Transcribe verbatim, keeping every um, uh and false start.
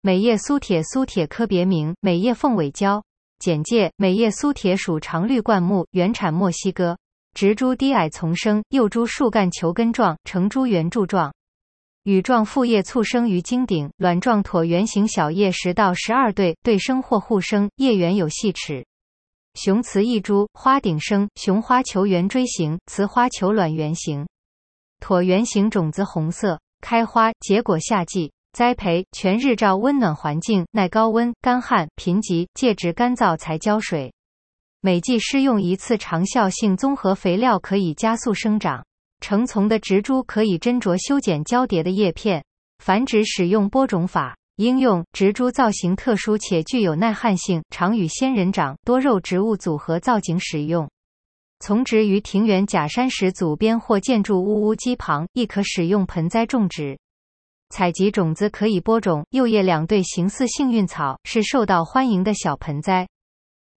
美叶苏铁苏铁科别名美叶凤尾椒。简介：美叶苏铁属常绿灌木，原产墨西哥。植株低矮丛生，幼株树干球根状，成株圆柱状。羽状复叶簇生于茎顶，卵状椭圆形小叶十到十二对，对生或互生，叶缘有细齿。雄雌异株，花顶生，雄花球圆锥形，雌花球卵圆形。椭圆形种子红色，开花结果夏季。栽培：全日照温暖环境，耐高温、干旱、贫瘠，介质干燥才浇水。每季施用一次长效性综合肥料可以加速生长。成丛的植株可以斟酌修剪交叠的叶片。繁殖使用播种法。应用：植株造型特殊且具有耐旱性，常与仙人掌、多肉植物组合造景使用。丛植于庭园假山石阻边或建筑物屋基旁，亦可使用盆栽种植。采集种子可以播种，幼叶两对形似幸运草，是受到欢迎的小盆栽。